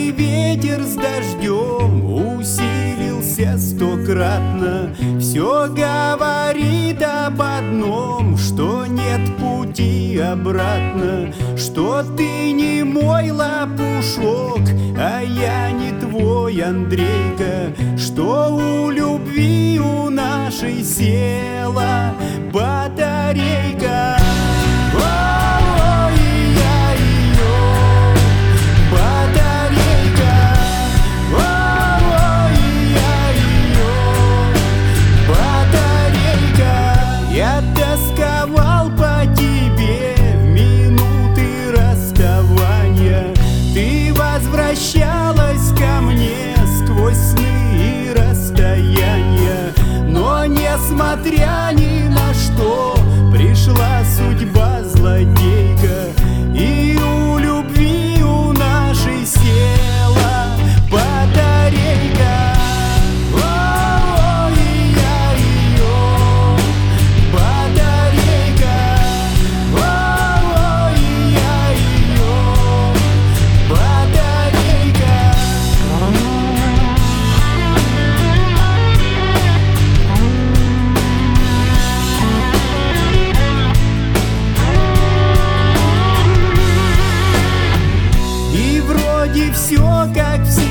И ветер с дождем усилился стократно. Все говорит об одном, что нет пути обратно, что ты не мой лопушок, а я не твой Андрейка, что у любви у нашей села батарейка. Я тосковал по тебе в минуты расставания. Ты возвращалась ко мне сквозь сны и расстояния. Но несмотря ни на что, пришла судьба злодейка, и у любви у нашей села батарейка. И вроде все как все.